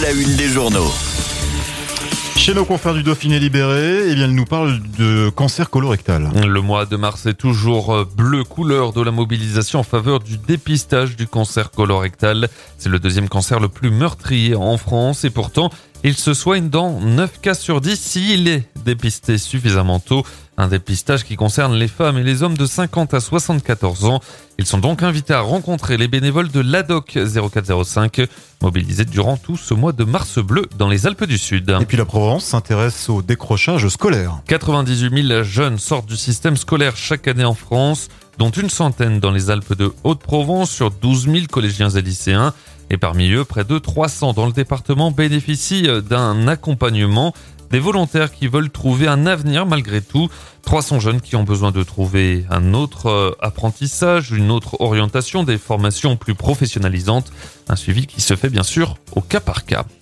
la une des journaux. Chez nos confrères du Dauphiné Libéré, ils nous parlent de cancer colorectal. Le mois de mars est toujours bleu, couleur de la mobilisation en faveur du dépistage du cancer colorectal. C'est le deuxième cancer le plus meurtrier en France et pourtant, il se soigne dans 9 cas sur 10 s'il est dépisté suffisamment tôt. Un dépistage qui concerne les femmes et les hommes de 50 à 74 ans. Ils sont donc invités à rencontrer les bénévoles de l'ADOC 0405, mobilisés durant tout ce mois de mars bleu dans les Alpes du Sud. Et puis la Provence s'intéresse au décrochage scolaire. 98 000 jeunes sortent du système scolaire chaque année en France, dont une centaine dans les Alpes de Haute-Provence sur 12 000 collégiens et lycéens. Et parmi eux, près de 300 dans le département bénéficient d'un accompagnement. Des volontaires qui veulent trouver un avenir malgré tout. 300 jeunes qui ont besoin de trouver un autre apprentissage, une autre orientation, des formations plus professionnalisantes. Un suivi qui se fait bien sûr au cas par cas.